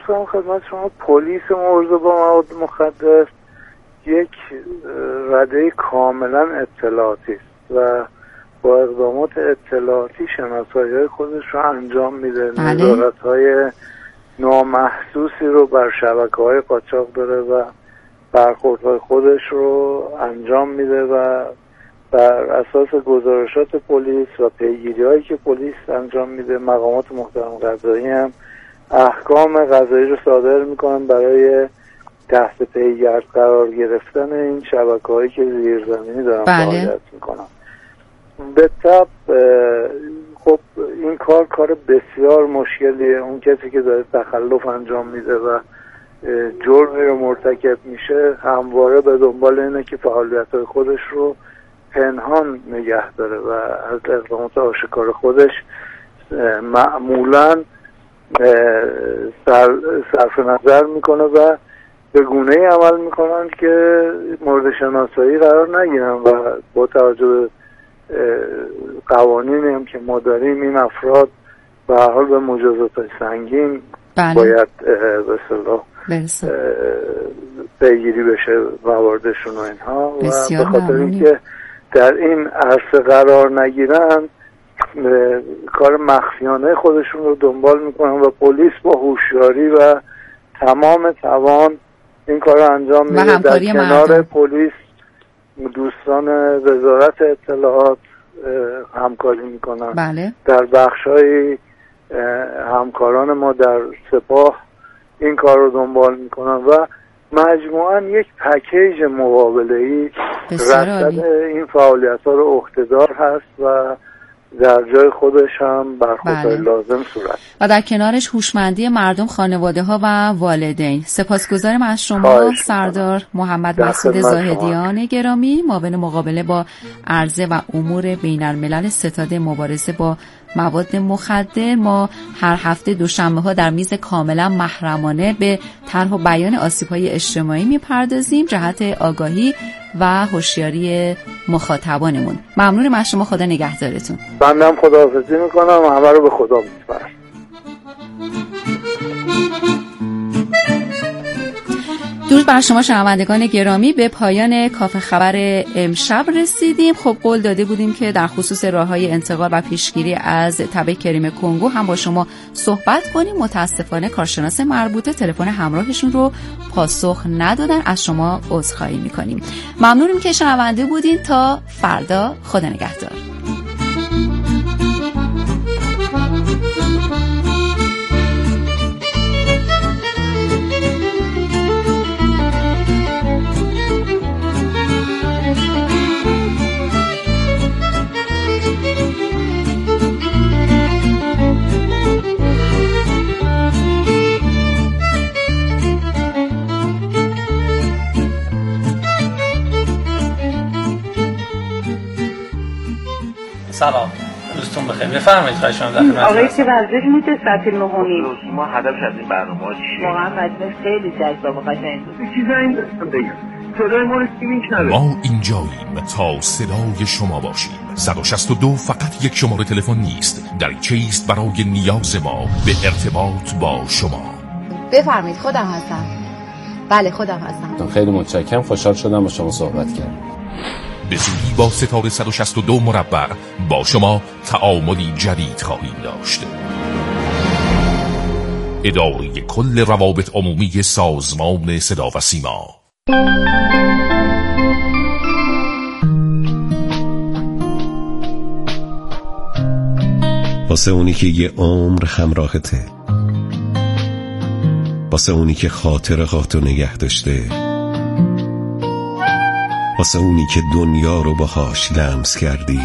کنم خدمت شما، پلیس مبارزه با مواد مخدر یک رده کاملا اطلاعاتی است و با اقدامات اطلاعاتی شناسایی‌های خودش رو انجام میده. نظارت‌های نامحسوسی رو بر شبکه‌های قاچاق داره و برخوردهای خودش رو انجام میده و بر اساس گزارشات پلیس و پیگیری‌هایی که پلیس انجام میده، مقامات محترم قضایی هم احکام قضایی رو صادر میکنن برای تحت پیگرد قرار گرفتن این شبکه‌هایی که زیرزمینی دارن فعالیت میکنن. به طب خب این کار بسیار مشکلیه. اون کسی که داره تخلف انجام میده و جرمی رو مرتکب میشه همواره به دنبال اینه که فعالیت‌های خودش رو پنهان نگه داره و از اقدامات آشکار خودش معمولاً صرف نظر میکنه و به گونه‌ای عمل میکنن که مورد شناسایی قرار نگیرن و با توجه به قوانینی هم که ما داریم این افراد به هر حال به مجازات سنگین باید به اصطلاح پیگیری بشه مواردشون و اینها و به خاطر اینکه در این عرصه قرار نگیرن کار مخفیانه خودشون رو دنبال میکنن و پلیس با هوشیاری و تمام توان این کار رو انجام میده. در کنار پلیس دوستان وزارت اطلاعات همکاری میکنن. بله. در بخشای همکاران ما در سپاه این کار رو دنبال میکنن و مجموعاً یک پکیج مقابله‌ای رصد این فعالیت‌ها رو عهده‌دار هست و در جای خودش هم برخوردهای لازم صورت و در کنارش هوشمندی مردم، خانواده‌ها و والدین. سپاسگزارم از شما سردار محمد مسعود زاهدیان گرامی، معاون مقابله با عرضه و امور بین‌الملل ستاد مبارزه با مواد مخدر. ما هر هفته دوشنبه‌ها در میز کاملا محرمانه به طرح و بیان آسیب‌های اجتماعی می‌پردازیم جهت آگاهی و هوشیاری مخاطبانمون. ممنونم از شما، خدا نگهدارتون. بنده خداحافظی میکنم، همه رو به خدا میسپارم. درود بر شما شنوندگان گرامی، به پایان کافه خبر امشب رسیدیم. خب قول داده بودیم که در خصوص راه‌های انتقال و پیشگیری از تب کریم کنگو هم با شما صحبت کنیم. متاسفانه کارشناس مربوطه تلفن همراهشون رو پاسخ ندادن، از شما عذرخواهی می‌کنیم. ممنونیم که شنونده بودین. تا فردا، خدا نگهدار. سلام، روزتون بخیر. بفرمایید خواهش می‌کنم. در خدمت آقای که وضعیت میشه ساعت 9:30. ما هدفش از این برنامه چیه؟ واقعا مجلس خیلی جذاب و قشنگ بود. چیزایی داشتم بگم. صدای ما رو کی میشنوه؟ ما اینجاییم تا صدای شما باشیم. 162 فقط یک شماره تلفن نیست، دریچه است برای نیاز ما به ارتباط با شما. بفرمایید، خودم هستم. بله خودم هستم. خیلی متشکرم، خوشحال شدم با شما صحبت کردم. به زودی با ستاره 162 مربع با شما تعاملی جدید خواهیم داشت. اداره کل روابط عمومی سازمان صدا و سیما. واسه اونی که یه عمر همراهته، واسه اونی که خاطراتو نگه داشته، واسه اونی که دنیا رو باهاش لمس کردی،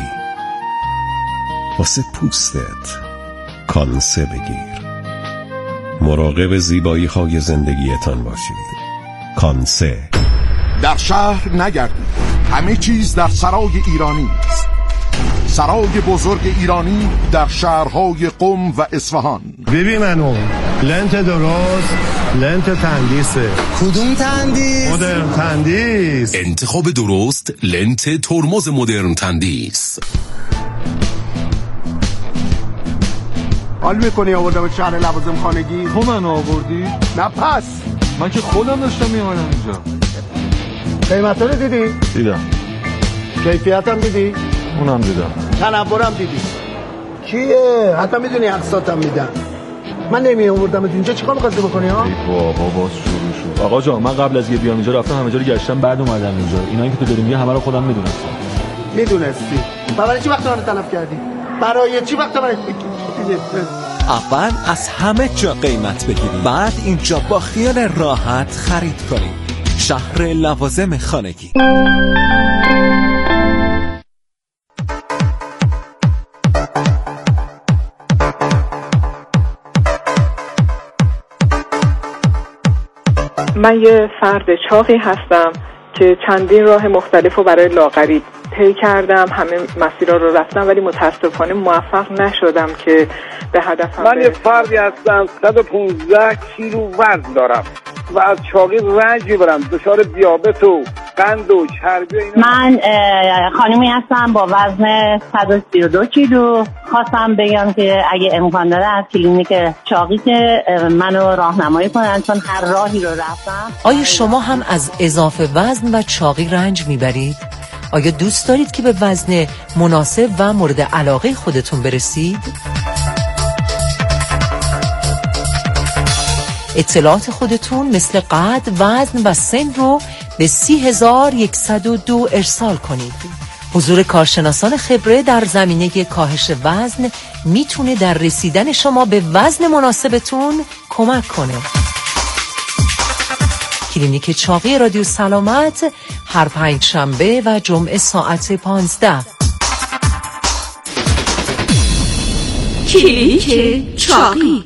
واسه پوستت کانسه بگیر. مراقب زیبایی های زندگیتان باشید. کانسه. در شهر نگردید، همه چیز در سرای ایرانی است. سرای بزرگ ایرانی در شهرهای قم و اصفهان. ببین منو لنت درست، لنت تندیسه. کدوم تندیس؟ مدرن تندیس. انتخاب درست، لنت ترمز مدرن تندیس. حال میکنی آوردم شهر لوازم خانگی؟ تو من آوردی؟ نه پس من که خودم داشتم میامدم اینجا. قیمتا رو دیدی؟ دیدم. کیفیت هم دیدی؟ اونم دیدم. تنورم دیدی؟ کیه؟ حتی میدونی اقساطم میدن. من نمی آوردم اینجا چیکار می‌خواستی بکنی ها؟ ای بابا باز شروع شد. آقا جان من قبل از یه بیام اینجا رفتم همه جا رو گشتم بعد اومدم اینجا. اینایی که تو داری میگی همه رو خودم میدونستم. میدونستی؟ برای چی وقت منو تلف کردی؟ برای چی وقت منو اول از همه جا قیمت بگیرید، بعد اینجا با خیال راحت خرید کنید. شهر لوازم خانگی. من یه فرد چاقی هستم که چندین راه مختلف رو برای لاغری طی کردم، همه مسیرها رو رفتم، ولی متاسفانه موفق نشدم که به هدفم من یه فردی هستم 115 کیلو وزن دارم و از چاقی رنج میبرم، دچار دیابت و قند و چربی اینا. من خانمی هستم با وزن 132 کیلو. خواستم بگم که اگه امکان داره از کلینیک چاقی که منو راهنمایی کنن، چون هر راهی رو رفتم. آیا شما هم از اضافه وزن و چاقی رنج میبرید؟ آیا دوست دارید که به وزن مناسب و مورد علاقه خودتون برسید؟ اطلاعات خودتون مثل قد، وزن و سن رو به 30102 ارسال کنید. حضور کارشناسان خبره در زمینه کاهش وزن میتونه در رسیدن شما به وزن مناسبتون کمک کنه. کلینیک چاقی رادیو سلامت هر پنجشنبه و جمعه ساعت 15. کلینیک چاقی.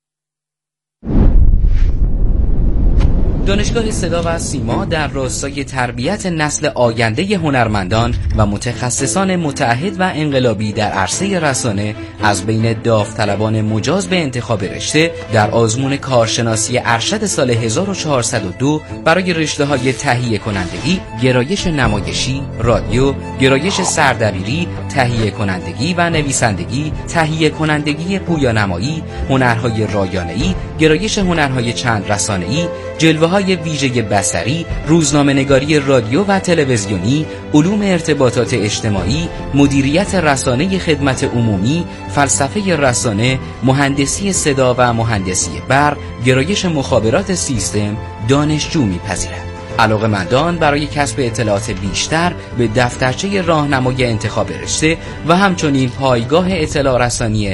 دانشگاه صدا و سیما در راستای تربیت نسل آینده هنرمندان و متخصصان متعهد و انقلابی در عرصه رسانه از بین داوطلبان مجاز به انتخاب رشته در آزمون کارشناسی ارشد سال 1402 برای رشته‌های تهیه کنندگی، گرایش نمایشی، رادیو، گرایش سردبیری، تهیه کنندگی و نویسندگی، تهیه کنندگی پویانمایی، هنرهای رایانه‌ای، گرایش هنرهای چند رسانه‌ای، جلوه‌های ویژه بصری، روزنامه‌نگاری رادیو و تلویزیونی، علوم ارتباطات اجتماعی، مدیریت رسانه خدمت عمومی، فلسفه رسانه، مهندسی صدا و مهندسی برق، گرایش مخابرات سیستم دانشجو می‌پذیرد. علاقه‌مندان برای کسب اطلاعات بیشتر به دفترچه راهنمای انتخاب رشته و همچنین پایگاه اطلاع رسانی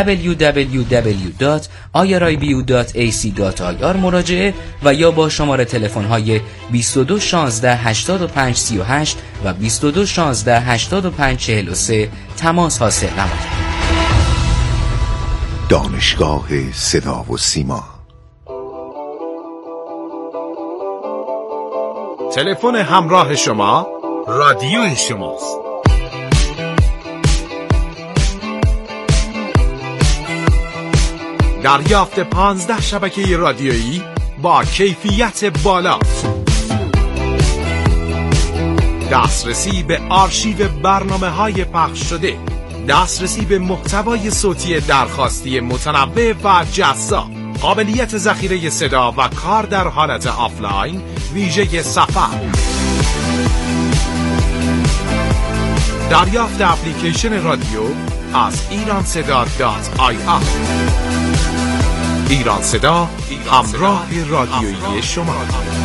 www.irib.ac.ir مراجعه و یا با شماره تلفن‌های 22 16 85 38 و 22 16 85 43 تماس حاصل نمایید. دانشگاه صدا و سیما. تلفن همراه شما رادیو شماست. دریافت 15 شبکه رادیویی با کیفیت بالا، دسترسی به آرشیو برنامه‌های پخش شده، دسترسی به محتوای صوتی درخواستی متنوع و جذاب، قابلیت ذخیره صدا و کار در حالت آفلاین ویژه سفر، دریافت اپلیکیشن رادیو از ایرانصدا.ir. ایران صدا، همراه رادیویی شما.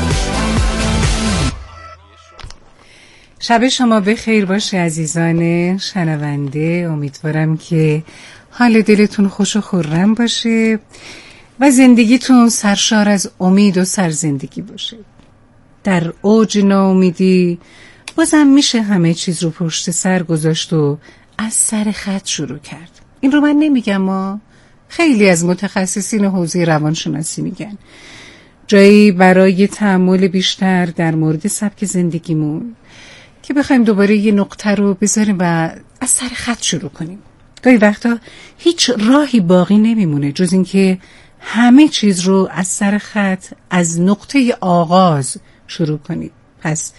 شب شما بخیر باشه عزیزان شنونده. امیدوارم که حال دلتون خوش و خرم باشه و زندگیتون سرشار از امید و سرزندگی باشه. در اوج ناامیدی بازم میشه همه چیز رو پشت سر گذاشت و از سر خط شروع کرد. این رو من نمیگم، ما خیلی از متخصصین حوزه روانشناسی میگن. جایی برای تأمل بیشتر در مورد سبک زندگیمون که بخوایم دوباره یه نقطه رو بذاریم و از سر خط شروع کنیم. گاهی وقتا هیچ راهی باقی نمیمونه جز این که همه چیز رو از سر خط، از نقطه آغاز شروع کنیم. پس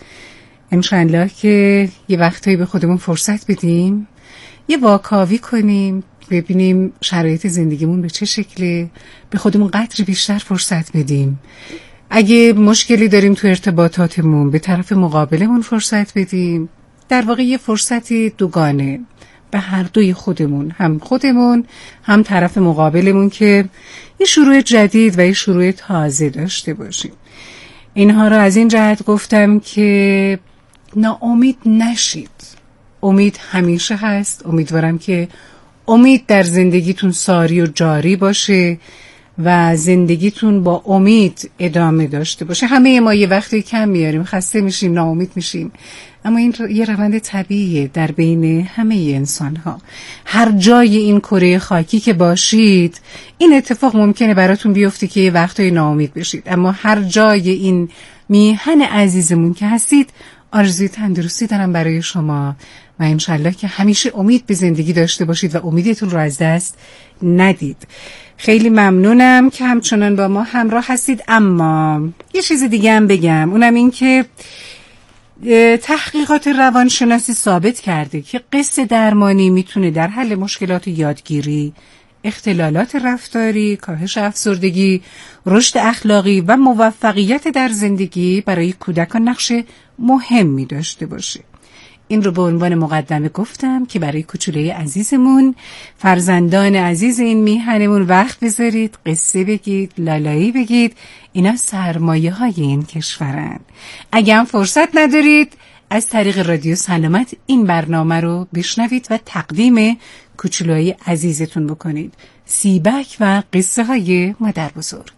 انشاءالله که یه وقتایی به خودمون فرصت بدیم، یه واکاوی کنیم، ببینیم شرایط زندگیمون به چه شکله، به خودمون قدری بیشتر فرصت بدیم. اگه مشکلی داریم تو ارتباطاتمون به طرف مقابلمون فرصت بدیم. در واقع یه فرصتی دوگانه به هر دوی خودمون، هم طرف مقابلمون، که یه شروع جدید و یه شروع تازه داشته باشیم. اینها را از این جهت گفتم که ناامید نشید. امید همیشه هست. امیدوارم که امید در زندگیتون ساری و جاری باشه و زندگیتون با امید ادامه داشته باشه. همه ما یه وقتی کم میاریم، خسته میشیم، ناامید میشیم، اما این یه روند طبیعیه در بین همه انسان ها. هر جای این کره خاکی که باشید این اتفاق ممکنه براتون بیفته که یه وقتای ناامید بشید، اما هر جای این میهن عزیزمون که هستید آرزوی تندرستی دارم برای شما و انشالله که همیشه امید به زندگی داشته باشید و امیدتون رو از دست ندید. خیلی ممنونم که همچنان با ما همراه هستید. اما یه چیز دیگه هم بگم، اونم این که تحقیقات روانشناسی ثابت کرده که قصه درمانی میتونه در حل مشکلات یادگیری، اختلالات رفتاری، کاهش افسردگی، رشد اخلاقی و موفقیت در زندگی برای کودکان نقش مهمی داشته باشه. این رو به عنوان مقدمه گفتم که برای کوچولوی عزیزمون، فرزندان عزیز این میهنمون وقت بذارید، قصه بگید، لالایی بگید. اینا سرمایه های این کشورن. اگه هم فرصت ندارید از طریق رادیو سلامت این برنامه رو بشنوید و تقدیم کوچولوی عزیزتون بکنید. سیبک و قصه های مادر بزرگ.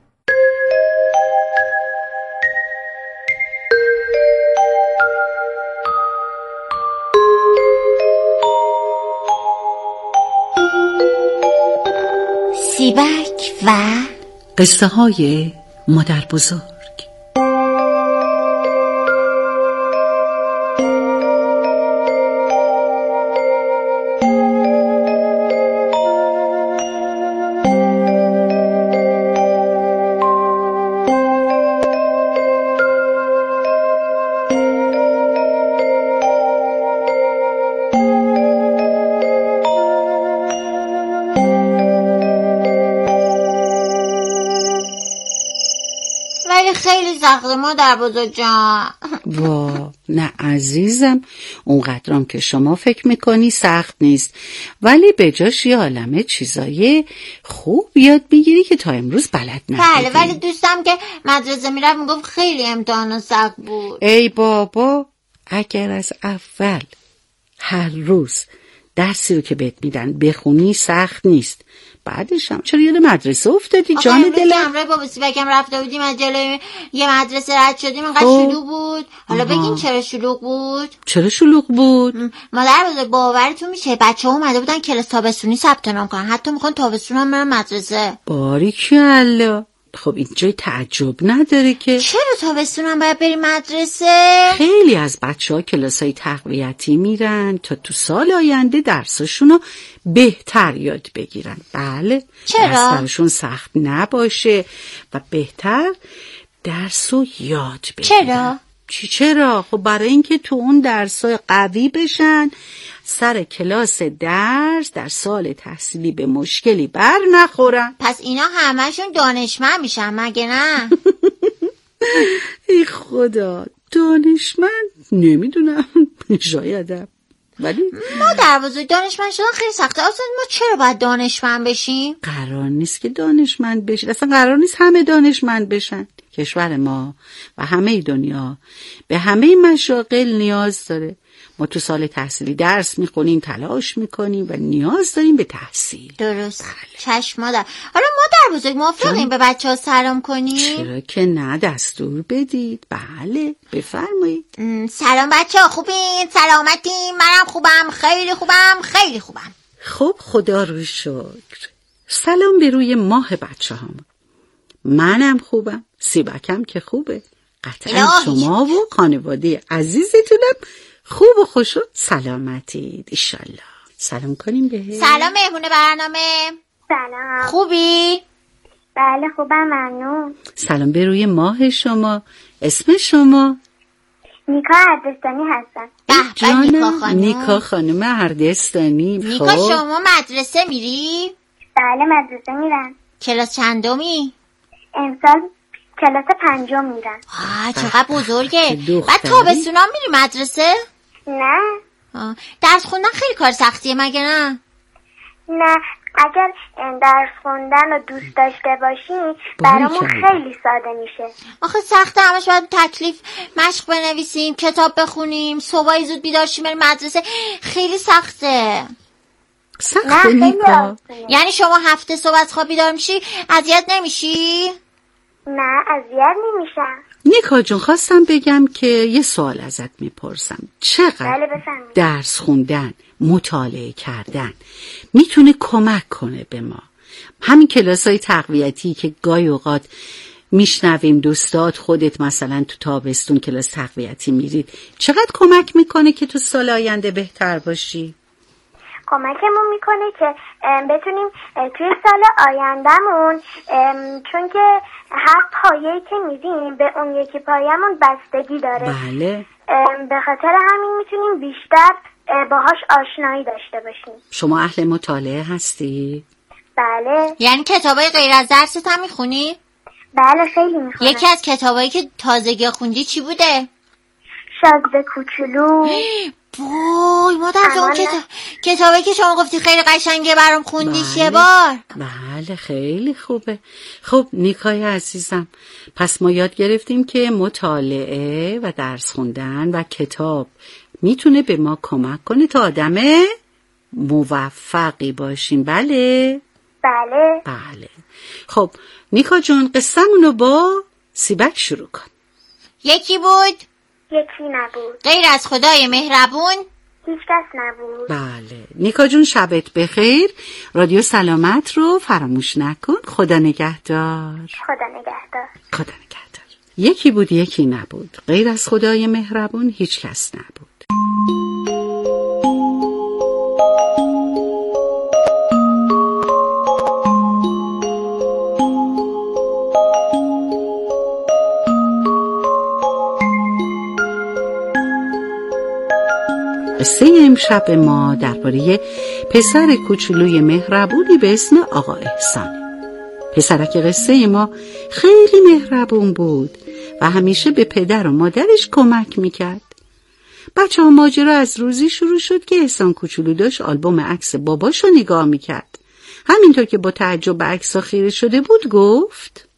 سیبک و قصه های مادر بزرگ. خیلی سخته مادر بزرگ جان. وا نه عزیزم، اونقدرام که شما فکر میکنی سخت نیست، ولی به جاش یه عالمه چیزای خوب یاد میگیری که تا امروز بلد نبودی. بله ولی دوستم که مدرسه میرفت میگفت خیلی امتحان سخت بود. ای بابا، اگر از اول هر روز درسی رو که بهت میدن بخونی سخت نیست، بعدش هم چرا یاد مدرسه افتادی جان دلم؟ همراه بابا سیبکم رفته بودیم از جلوی یه مدرسه رد شدیم، اینقدر شلوغ بود. حالا بگین چرا شلوغ بود؟ چرا شلوغ بود؟ مادر بزرگ باورتون میشه بچه‌ها اومده بودن کلاس تابستونی ثبت نام کنن، حتی میخوان تابستون هم برن مدرسه. باریکلا. خب این جای تعجب نداره که. چرا تابستون هم باید بریم مدرسه؟ خیلی از بچه‌ها کلاسای تقویتی میرن تا تو سال آینده درساشونو بهتر یاد بگیرن. بله. چرا؟ درس براشون سخت نباشه و بهتر درسو یاد بگیرن. چرا؟ خب برای اینکه تو اون درسای قوی بشن، سر کلاس درس در سال تحصیلی به مشکلی بر نخورن. پس اینا همشون دانشمند میشن مگه نه؟ ای خدا، دانشمند نمیدونم، شایدم، ولی مادر بزرگ دانشمند شدن خیلی سخته. اصلا ما چرا باید دانشمند بشیم؟ قرار نیست که دانشمند بشید، اصلا قرار نیست همه دانشمند بشن. کشور ما و همه دنیا به همه مشاغل نیاز داره. ما تو سال تحصیلی درس میخونیم، تلاش میکنیم و نیاز داریم به تحصیل. درست. چشم مادر. حالا مادر بزرگ موافقیم به بچه ها سلام کنیم؟ چرا که نه، دستور بدید. بله بفرمایید. سلام بچه ها، خوبین؟ سلامتین؟ منم خوبم، خیلی خوبم، خیلی خوبم. خب خدا رو شکر. سلام به روی ماه بچه هم. منم خوبم، سیبکم که خوبه. قطعا شما و خانواده عزیزتونم خوب و خوش و سلامتید ایشالله. سلام کنیم بهش. سلام مهمون برنامه. سلام. خوبی؟ بله خوبم، ممنون. سلام به روی ماه شما. اسم شما؟ نیکا اردستانی هستم. نیکا خانم اردستانی. نیکا شما مدرسه میری؟ بله مدرسه میرم. کلاس چندمی؟ امسال کلاس 5 میرم. چقدر بزرگه. بعد تابستونا میری مدرسه؟ نه. درس خوندن خیلی کار سختیه مگه نه؟ نه، اگر درس خوندن رو دوست داشته باشی برامون خیلی ساده میشه. آخه سخته، همش باید تکلیف مشق بنویسیم، کتاب بخونیم، صبحای زود بیدار شیم بریم مدرسه. خیلی سخته. سخته نیکا. یعنی شما هفته صبح از خواب بیدار میشی اذیت نمیشی؟ نه اذیت نمیشم. نیکا جون خواستم بگم که یه سوال ازت میپرسم. چقدر درس خوندن، مطالعه کردن میتونه کمک کنه به ما؟ همین کلاسای تقویتی که گاهی اوقات میشنویم دوستات، خودت مثلا تو تابستون کلاس تقویتی میرید، چقدر کمک میکنه که تو سال آینده بهتر باشی؟ کمکمون میکنه که بتونیم توی سال آیندهمون، چون که هر پایه‌ای که میدیم به اون یکی پایه‌مون بستگی داره. بله. به خاطر همین میتونیم بیشتر باهاش آشنایی داشته باشیم. شما اهل مطالعه هستی؟ بله. یعنی کتابای غیر از درست هم میخونی؟ بله خیلی میخونم. یکی از کتابایی که تازگی خوندی چی بوده؟ شاهزاده کوچولو. وای مادر اون کتابی که شما گفتی خیلی قشنگه برام خوندیش یه بار؟ بله خیلی خوبه. خب نیکای عزیزم، پس ما یاد گرفتیم که مطالعه و درس خوندن و کتاب میتونه به ما کمک کنه تا آدم موفقی باشیم. بله؟ بله. بله. خب نیکا جون قصه‌مونو با سیبک شروع کن. یکی بود؟ یکی نبود. غیر از خدای مهربون؟ هیچ کس نبود. بله. نیکا جون شبت بخیر. رادیو سلامت رو فراموش نکن. خدا نگهدار. خدا نگهدار. خدا نگهدار. یکی بود یکی نبود. غیر از خدای مهربون هیچ کس نبود. قصه امشب ما درباره پسر کوچولوی مهربونی به اسم آقا احسان. پسرک قصه ما خیلی مهربون بود و همیشه به پدر و مادرش کمک میکرد. بچه ها ماجرا از روزی شروع شد که احسان کوچولو داشت آلبوم عکس باباشو نگاه میکرد. همینطور که با تعجب به عکس‌ها خیره شده بود گفت: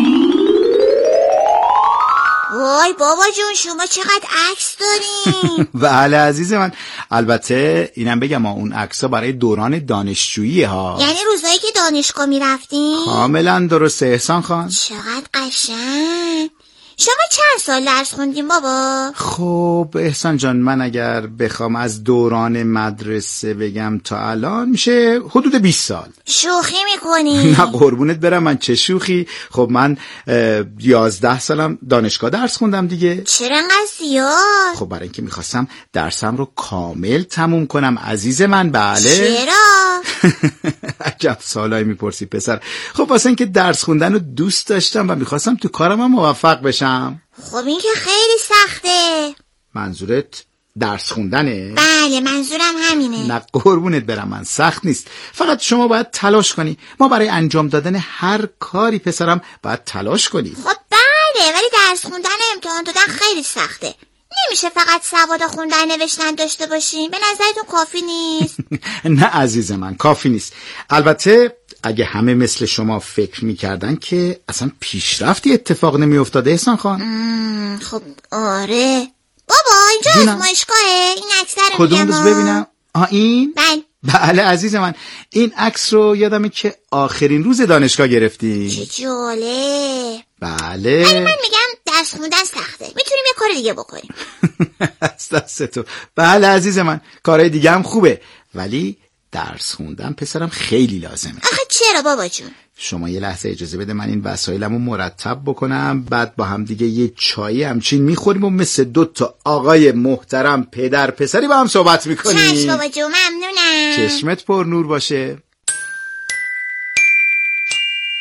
وای بابا جون شما چقدر عکس دارین؟ بله عزیز من، البته اینم بگم اون عکس‌ها برای دوران دانشجویی ها. یعنی روزایی که دانشگاه میرفتین؟ کاملا درسته احسان خان. چقدر قشنگ. شما چند سال درس خوندین بابا؟ خب احسان جان، من اگر بخوام از دوران مدرسه بگم تا الان میشه حدود 20 سال. شوخی میکنی؟ نه قربونت برم، من چه شوخی. خب من 11 سالم دانشگاه درس خوندم دیگه. چرا انقدر زیاد؟ خب برای اینکه میخواستم درسم رو کامل تموم کنم عزیز من. بله. چرا؟ عجب سوالایی میپرسی پسر. خب واسه اینکه درس خوندن رو دوست داشتم و میخواستم تو کارم هم موفق بشم. خب این که خیلی سخته. منظورت درس خوندنه؟ بله منظورم همینه. نه قربونت برم، من سخت نیست، فقط شما باید تلاش کنی. ما برای انجام دادن هر کاری پسرم باید تلاش کنی. خب بله، ولی درس خوندن و امتحان دادن خیلی سخته. نمیشه فقط سواد خوندن نوشتن داشته باشیم؟ به نظرتون کافی نیست؟ نه عزیز من، کافی نیست. البته اگه همه مثل شما فکر میکردن که اصلا پیشرفتی اتفاق نمیافتاده احسان خان. خب آره بابا، اینجا آزمایشگاهه. این عکس رو کدوم روز ببینم؟ این؟ بله عزیز من، این عکس رو یادمه که آخرین روز دانشگاه گرفتی. چه جالب. بله. ولی من میگم درس خوندن سخته، میتونیم یه کار دیگه بکنیم. از دست تو. بله عزیز من، کارهای دیگه هم خوبه، ولی درس خوندن پسرم خیلی لازمه. آخه چرا بابا جون؟ شما یه لحظه اجازه بده من این وسایلمو مرتب بکنم، بعد با هم دیگه یه چایی همچین میخوریم و مثل 2 آقای محترم پدر پسری با هم صحبت میکنیم. چشم بابا جون، ممنونم. چشمت پر نور باشه.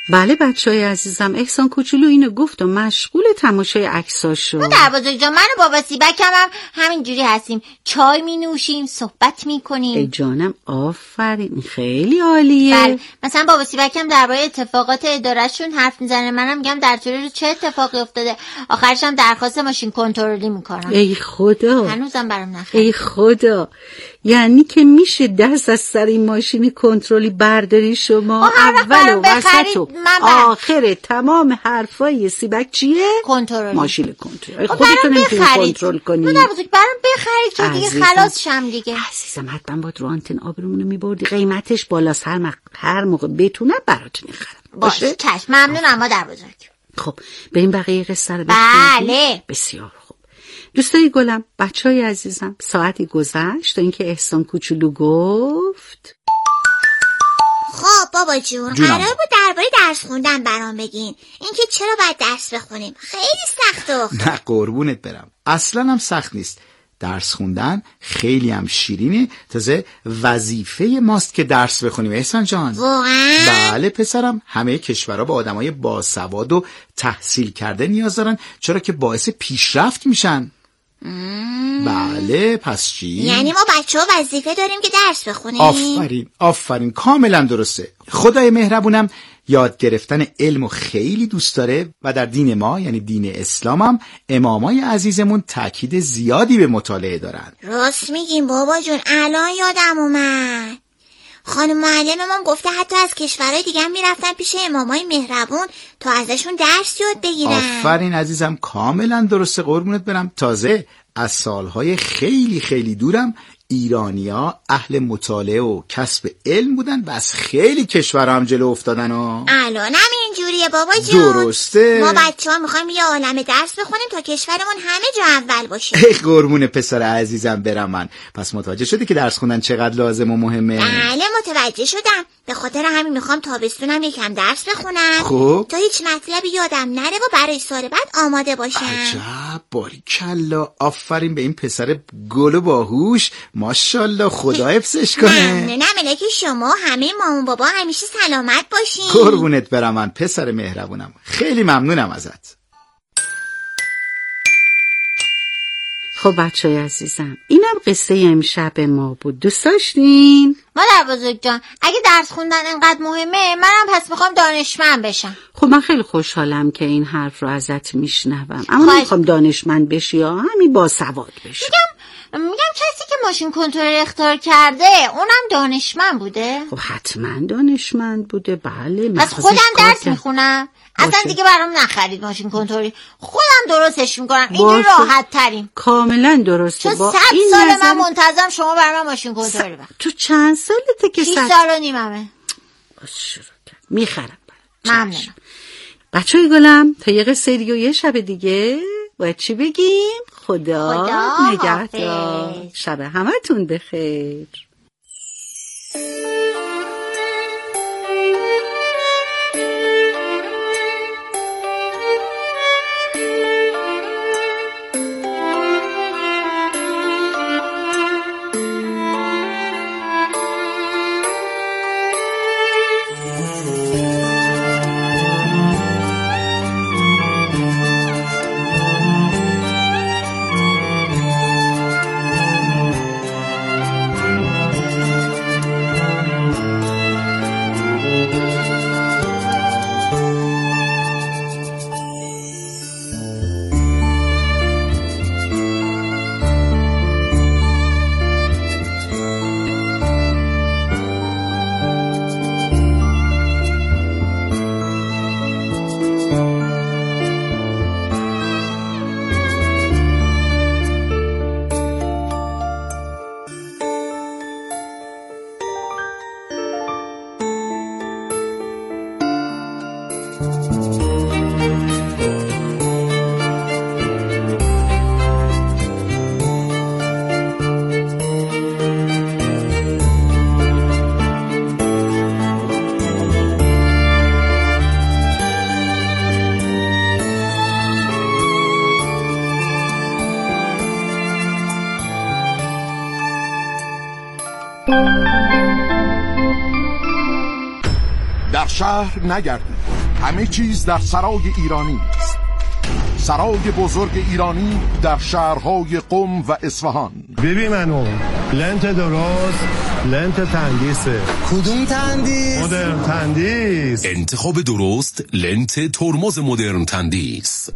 بله بچهای عزیزم، احسان کوچولو اینو گفت و مشغول تماشای عکساش شد. مادر بزرگ جان، من و بابا سیبکم هم همینجوری هستیم، چای می نوشیم، صحبت می کنیم. ای جانم آفرین، خیلی عالیه. بله، مثلا بابا سیبکم درباره اتفاقات ادارهشون حرف میزنه، منم میگم در طول روز چه اتفاقی افتاده، آخرش هم درخواست ماشین کنترلی میکنم. ای خدا، هنوزم برام نخرید. ای خدا، یعنی که میشه دست از سر این ماشین کنترلی برداری شما؟ اول و وسط و آخر تمام حرفای سیبک چیه؟ کنترلی. ماشین کنترلی. خودتون نمیتونی کنترل کنی. مادر بزرگ برام بخرید که دیگه خلاص شم دیگه. عزیزم حتما باید رو آنتن آبرومونو میبردی، قیمتش بالاست، هر موقع بتونم براتون میخرم. باشه چشم، ممنونم مادر بزرگ. خب بریم بقیه قصه رو بله. بسیار خوب. دوستای گلم، بچهای عزیزم، ساعتی گذشت تا اینکه احسان کوچولو گفت خب بابا جون، قرار بود درباره درس خوندن برام بگین، اینکه چرا باید درس بخونیم، خیلی سخته. نه قربونت برم، اصلا هم سخت نیست. درس خوندن خیلی هم شیرینه، تازه وظیفه ماست که درس بخونیم. احسان جان واقعا؟ بله پسرم، همه کشورها به آدمای باسواد و تحصیل کرده نیاز دارن، چرا که باعث پیشرفت میشن. بله پس چی؟ یعنی ما بچه‌ها وظیفه داریم که درس بخونیم؟ آفرین کاملا درسته. خدای مهربونم یاد گرفتن علمو خیلی دوست داره و در دین ما یعنی دین اسلام هم امامای عزیزمون تاکید زیادی به مطالعه دارن. راست میگیم بابا جون، الان یادم اومد خانم معلممون گفته حتی از کشورهای دیگه هم میرفتن پیش امامای مهربون تا ازشون درس یاد بگیرن. آفرین عزیزم، کاملا درسته قربونت برم. تازه از سالهای خیلی خیلی دورم ایرانیا اهل مطالعه و کسب علم بودن و از خیلی کشورها هم جلو افتادن. الان هم اینجوریه بابا جون. درسته. ما بچه‌ها میخوایم یه عالمه درس بخونیم تا کشورمون همه جا اول باشه. ای قربون پسر عزیزم برم من. پس متوجه شدی که درس خوندن چقدر لازم و مهمه؟ بله متوجه شدم. به خاطر همین میخوام تابستونم یکم درس بخونم. خب تا هیچ مطلبی یادم نره و برای سال بعد آماده باشم. عجب، باریکلا، آفرین به این پسر گل و باهوش، ماشاءالله، خدا حفظش کنه. ممنونم الهی شما همه مامان بابا همیشه سلامت باشین. قربونت برم من پسر مهربونم، خیلی ممنونم ازت. خب بچه‌ی عزیزم، اینم قصه امشب ما بود. دوست داشتین؟ مادر بزرگ جان، اگه درس خوندن انقدر مهمه، منم پس میخوام دانشمند بشم. خب من خیلی خوشحالم که این حرف رو ازت میشنوم، اما نمیخوام دانشمند بشی یا همین باسواد بشی. میگم کسی که ماشین کنترل اختراع کرده اونم دانشمند بوده؟ خب حتما دانشمند بوده. بله. پس خودم درس میخونم، اصلا دیگه برام نخرید ماشین کنترلی، خودم درستش میکنم، اینجوری راحت تریم. کاملا درسته. چون 100 سال من منتظرم شما برام ماشین کنترلی بخرید. تو چند سالته که 6 سال و نیممه. میخرم. ممنونم. بچه‌ی گلم، تا یه قصه دیگه و یه شب دیگه باید چی بگیم؟ خدا نگهدار. شب همتون بخیر. در شهر نگردید. همه چیز در سرای ایرانی است. سرای بزرگ ایرانی در شهرهای قم و اصفهان. ببین منو لنت درست، لنت تندیسه. کدوم تندیس؟ مدرن تندیس. انتخاب درست لنت ترمز مدرن تندیس.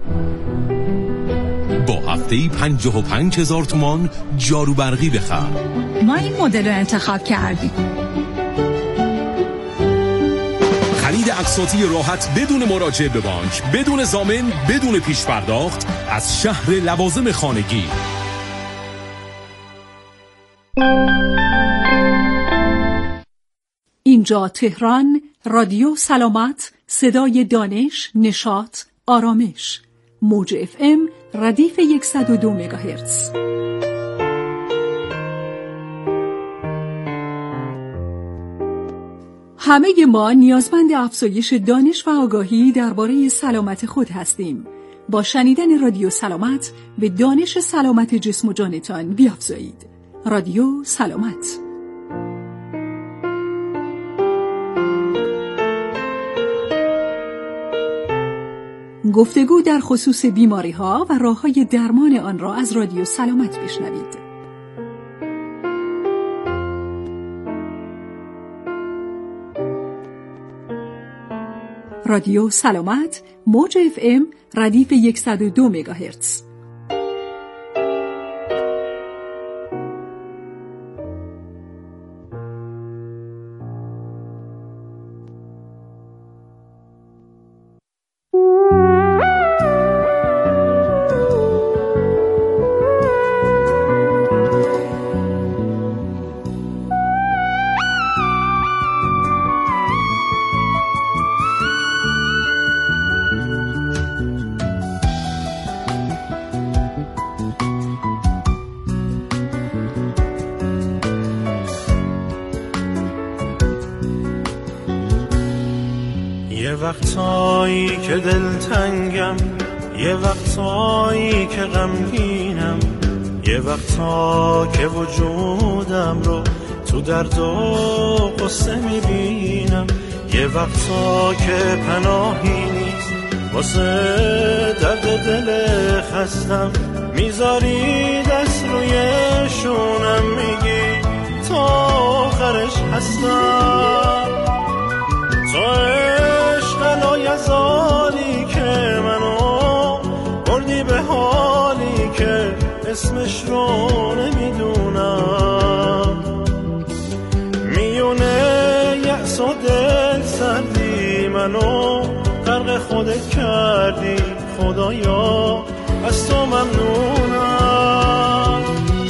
با هفته‌ای 55,000 تومان جارو برقی بخر. ما این مدل رو انتخاب کردیم. خرید اقساطی راحت بدون مراجعه به بانک، بدون ضامن، بدون پیش پرداخت از شهر لوازم خانگی. اینجا تهران، رادیو سلامت، صدای دانش، نشاط، آرامش. موج FM ردیف 102 مگاهرتز. همه ما نیازمند افزایش دانش و آگاهی درباره سلامت خود هستیم. با شنیدن رادیو سلامت به دانش سلامت جسم و جانتان بیافزایید. رادیو سلامت. گفتگو در خصوص بیماری‌ها و راه‌های درمان آن را از رادیو سلامت بشنوید. رادیو سلامت، موج FM ردیف 102 مگاهرتز. یه وقتایی که دلتنگم، یه وقتایی که غمگینم، یه وقتا که وجودم رو تو درد و قصه میبینم، یه وقتا که پناهی نیست واسه درد دل خستم، میذاری دست روی شونم میگی تا آخرش هستم. تو عشق لایزالی که منو بردی به حالی که اسمش رو نمیدونم، میونه یأس و دل سردی منو غرق خودت کردی، خدایا از تو ممنونم.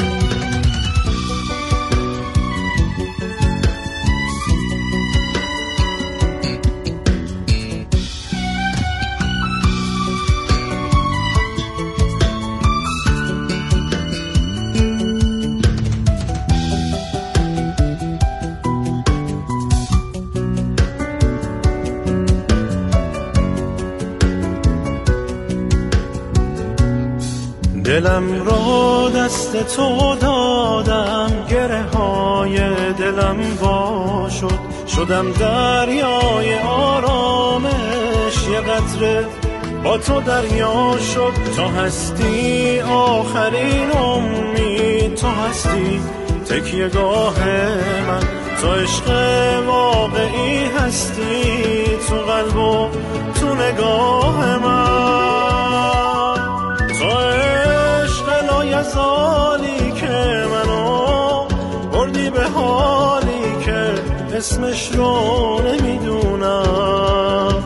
دلم رو دست تو دادم، گره های دلم وا شد، شدم دریای آرامش، یه قطره با تو دریا شد. تو هستی آخرین امید، تو هستی تکیه‌گاه من، تو عشق واقعی هستی، تو قلب و تو نگاه من، تو لایزالی که منو بردی به حالی که اسمش رو نمیدونم،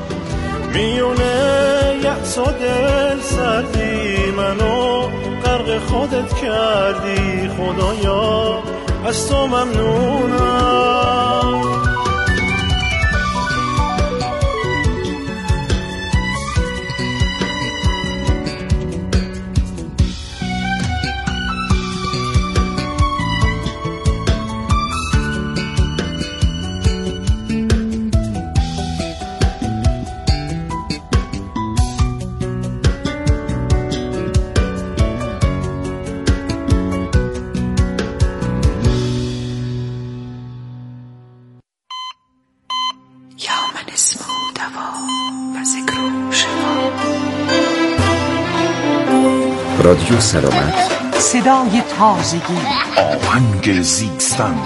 میونه یأس و دل سردی منو غرق خودت کردی، خدایا از تو ممنونم. رادیو سلامت، صدای تازگی، آهنگ زیستن.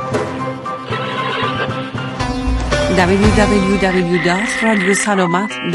www.radiosalamat.com